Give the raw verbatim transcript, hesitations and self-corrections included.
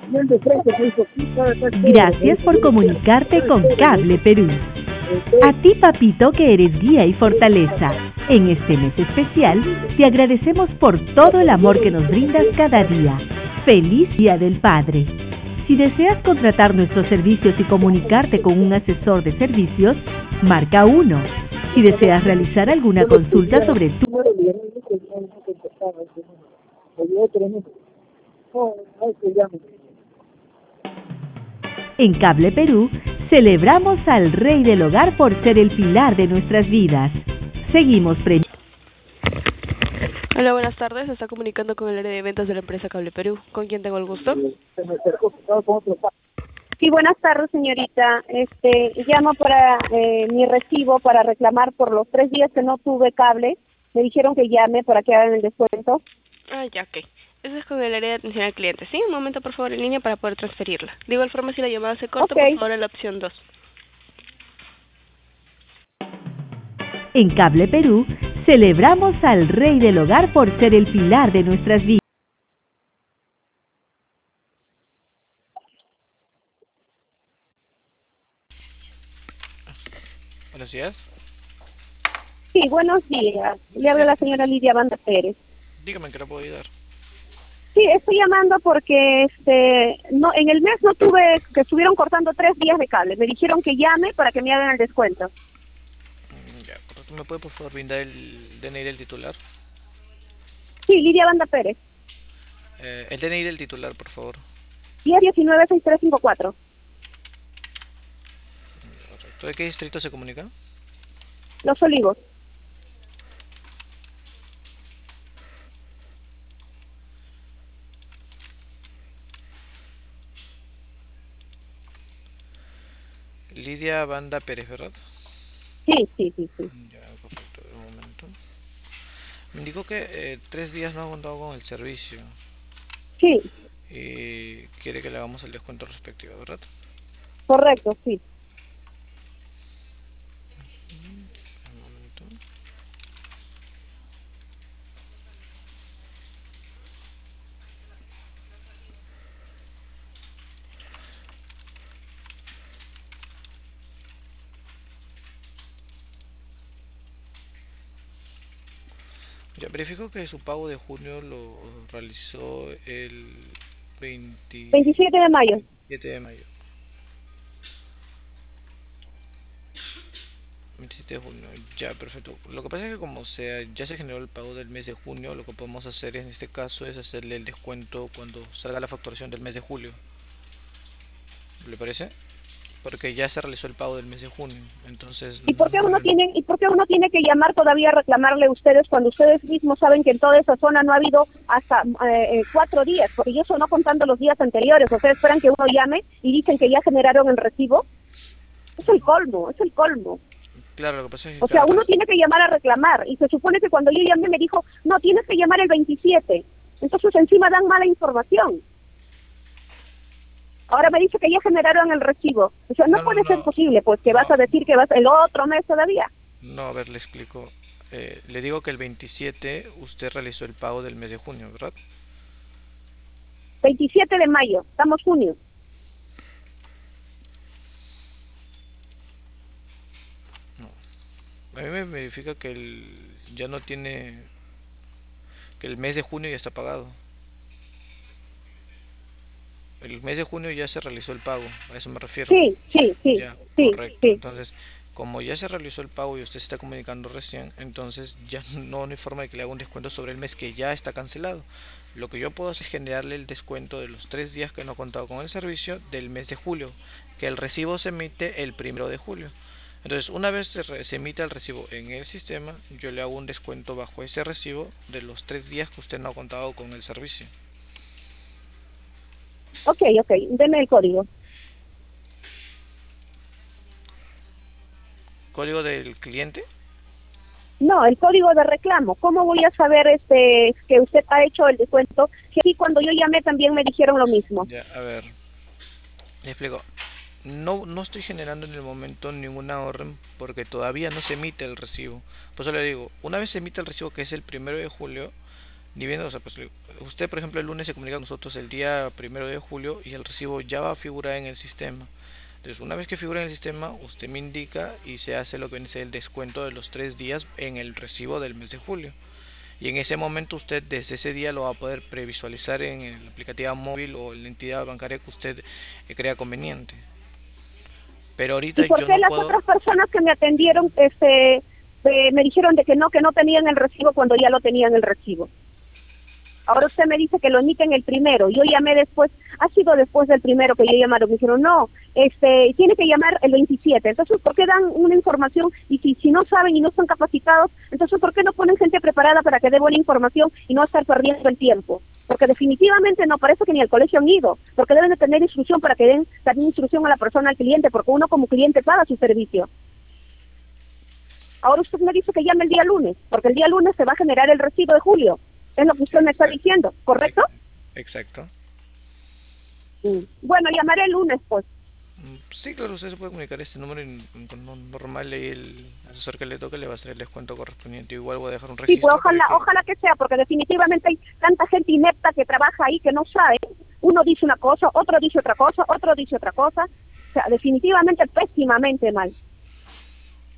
Gracias por comunicarte con Cable Perú. A ti, papito, que eres guía y fortaleza. En este mes especial, te agradecemos por todo el amor que nos brindas cada día. ¡Feliz Día del Padre! Si deseas contratar nuestros servicios y comunicarte con un asesor de servicios, marca uno. Si deseas realizar alguna consulta sobre tu... En Cable Perú, celebramos al Rey del Hogar por ser el pilar de nuestras vidas. Seguimos pre... Hola, buenas tardes. Se está comunicando con el área de ventas de la empresa Cable Perú. ¿Con quién tengo el gusto? Sí, buenas tardes, señorita. Este, llamo para eh, mi recibo para reclamar por los tres días que no tuve cable. Me dijeron que llame para que hagan el descuento. Ah, ya, ok. Eso es con el área de atención al cliente. Sí, un momento, por favor, en línea para poder transferirla. De igual forma, si la llamada se corta, Okay. por favor, en la opción dos. En Cable Perú, celebramos al Rey del Hogar por ser el pilar de nuestras vidas. Buenos días. Sí, buenos días. Le habla la señora Lidia Banda Pérez. Dígame en qué le puedo ayudar. Sí, estoy llamando porque este, no, en el mes no tuve, que estuvieron cortando tres días de cable. Me dijeron que llame para que me hagan el descuento. Mm, Ya, correcto. ¿Me puede por favor brindar el D N I del titular? Sí, Lidia Banda Pérez. Eh, el D N I del titular, por favor. diez diecinueve sesenta y tres cincuenta y cuatro. Correcto. ¿De qué distrito se comunica? Los Olivos. Lidia Banda Pérez, ¿verdad? Sí, sí, sí, sí. Ya, correcto. Un momento. Me indicó que eh, tres días no ha contado con el servicio Sí, y quiere que le hagamos el descuento respectivo, ¿verdad? correcto, sí. Un momento. Ya verifico que su pago de junio lo realizó el veintisiete de mayo. veintisiete de mayo. veintisiete de junio, ya, perfecto. Lo que pasa es que como sea, ya se generó el pago del mes de junio, lo que podemos hacer en este caso es hacerle el descuento cuando salga la facturación del mes de julio. ¿Le parece? Porque ya se realizó el pago del mes de junio, entonces ¿Y por qué no uno le- tiene, y por qué uno tiene que llamar todavía a reclamarle a ustedes cuando ustedes mismos saben que en toda esa zona no ha habido hasta eh, eh, cuatro días? Porque yo eso no contando los días anteriores. Ustedes esperan que uno llame y dicen que ya generaron el recibo. Es el colmo, es el colmo. Claro, lo que pasa es que O sea, cada uno vez... tiene que llamar a reclamar y se supone que cuando yo llamé me dijo, no, tienes que llamar el veintisiete. Entonces encima dan mala información. Ahora me dice que ya generaron el recibo. O sea, no No, no, puede ser no, posible, pues que vas no, a decir que vas el otro mes todavía. no, a ver, le explico. Eh, le digo que el veintisiete usted realizó el pago del mes de junio, ¿verdad? veintisiete de mayo, estamos junio. A mí me verifica que el, ya no tiene, que el mes de junio ya está pagado. El mes de junio ya se realizó el pago, a eso me refiero. Sí, sí, sí, Ya, sí, correcto. sí. Entonces, como ya se realizó el pago y usted se está comunicando recién, entonces ya no hay forma de que le haga un descuento sobre el mes que ya está cancelado. Lo que yo puedo hacer es generarle el descuento de los tres días que no ha contado con el servicio del mes de julio, que el recibo se emite el primero de julio. Entonces, una vez se, re- se emite el recibo en el sistema, yo le hago un descuento bajo ese recibo de los tres días que usted no ha contado con el servicio. Ok, ok, deme el código. Código del cliente. No, el código de reclamo. ¿Cómo voy a saber este que usted ha hecho el descuento? Si aquí cuando yo llamé también me dijeron lo mismo. Ya, a ver, le explico. No, no estoy generando en el momento ninguna orden porque todavía no se emite el recibo. Por eso le digo, una vez se emite el recibo que es el primero de julio, Ni bien, o sea, pues le- usted, por ejemplo, el lunes se comunica con nosotros el día primero de julio y el recibo ya va a figurar en el sistema. Entonces, una vez que figura en el sistema, usted me indica y se hace lo que viene a ser el descuento de los tres días en el recibo del mes de julio. Y en ese momento usted desde ese día lo va a poder previsualizar en el aplicativo móvil o en la entidad bancaria que usted eh, crea conveniente. Pero ahorita ¿Y por yo qué no las puedo. otras personas que me atendieron este eh, me dijeron de que no, que no tenían el recibo cuando ya lo tenían el recibo? Ahora usted me dice que lo emiten el primero. Yo llamé después, ha sido después del primero que yo llamaron. Me dijeron, no, este, tiene que llamar el veintisiete. Entonces, ¿por qué dan una información? Y si, si no saben y no están capacitados, entonces, ¿por qué no ponen gente preparada para que dé buena información y no estar perdiendo el tiempo? Porque definitivamente no parece que ni al colegio han ido, porque deben de tener instrucción para que den también instrucción a la persona, al cliente, porque uno como cliente paga su servicio. Ahora usted me dice que llame el día lunes, porque el día lunes se va a generar el recibo de julio. Es lo que usted me está diciendo, ¿correcto? Exacto. Mm. Bueno, llamaré el lunes, pues. Mm, Sí, claro, usted se puede comunicar a este número y y con un normal y el asesor que le toque le va a hacer el descuento correspondiente. Igual voy a dejar un Sí, pues registro para ojalá, que. ojalá que sea, porque definitivamente hay tanta gente inepta que trabaja ahí que no sabe. Uno dice una cosa, otro dice otra cosa, otro dice otra cosa. O sea, definitivamente pésimamente mal.